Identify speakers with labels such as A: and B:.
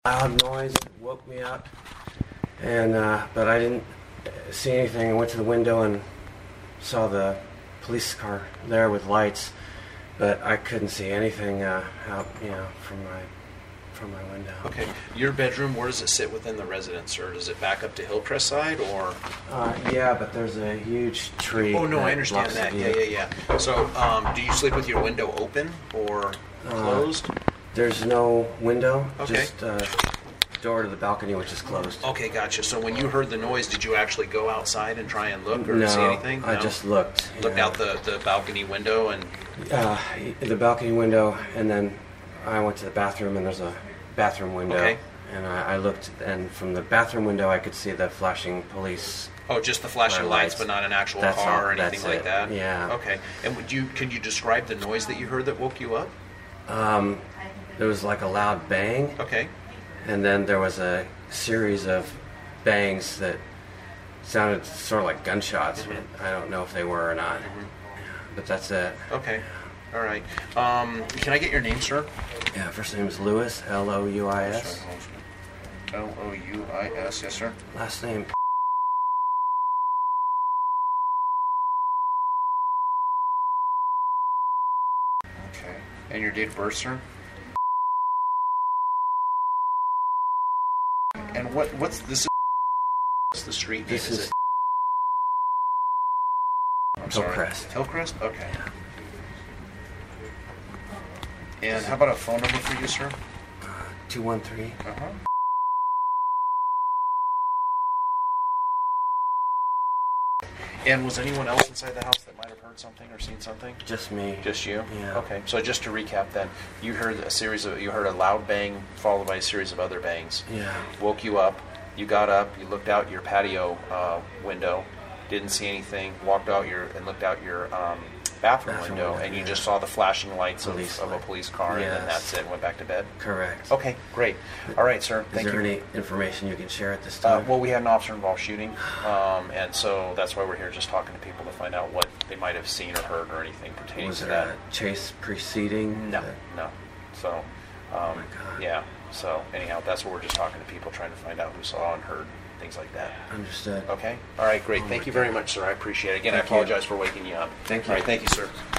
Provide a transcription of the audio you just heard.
A: Loud noise woke me up, and but I didn't see anything. I went to the window and saw the police car there with lights, but I couldn't see anything out, from my window.
B: Okay. Your bedroom, where does it sit within the residence, or does it back up to Hillcrest side, or?
A: Yeah, but there's a huge tree.
B: Oh no, I understand that. Yeah. So, do you sleep with your window open or closed?
A: There's no window.
B: Okay.
A: Just door to the balcony, which is closed.
B: Okay, gotcha. So when you heard the noise, did you actually go outside and try and look or see anything?
A: I just looked.
B: Looked out the balcony window and.
A: The balcony window, and then I went to the bathroom, and there's a bathroom window.
B: Okay.
A: And I looked, and from the bathroom window, I could see the flashing police.
B: Oh, just the flashing lights, but not an actual car or anything like that?
A: Yeah.
B: Okay. And can you describe the noise that you heard that woke you up?
A: There was like a loud bang.
B: Okay.
A: And then there was a series of bangs that sounded sort of like gunshots.
B: Mm-hmm.
A: I don't know if they were or not.
B: Mm-hmm.
A: But that's it.
B: Okay. All right. Can I get your name, sir?
A: Yeah, first name is Louis, Louis.
B: Louis, yes, sir.
A: Last name.
B: Okay. And your date of birth, sir? And what's this? What's the street name?
A: This is
B: it? I'm sorry.
A: Hillcrest.
B: Hillcrest? Okay. And how about a phone number for you, sir?
A: 213.
B: Uh-huh. And was anyone else inside the house that might have heard something or seen something?
A: Just me.
B: Just you?
A: Yeah.
B: Okay. So just to recap then, you heard a loud bang followed by a series of other bangs.
A: Yeah.
B: Woke you up. You got up. You looked out your patio window. Didn't see anything. Walked out and looked out your bathroom window, and you just saw the flashing lights of a police car, and then that's it. Went back to bed.
A: Correct.
B: Okay, great. All right, sir. Thank you.
A: Is there any information you can share at this time?
B: Well, we had an officer involved shooting, and so that's why we're here, just talking to people to find out what they might have seen or heard or anything pertaining
A: Was
B: to
A: there
B: that.
A: a chase preceding?
B: No. So,
A: oh my God.
B: yeah. So anyhow, that's what we're just talking to people, trying to find out who saw and heard things like that.
A: Understood.
B: Okay. All right. Great.
A: Oh
B: Thank you
A: my
B: very
A: God.
B: much, sir. I appreciate it. Again,
A: Thank
B: I apologize for waking you up.
A: Thank you.
B: All right. Thank you, sir.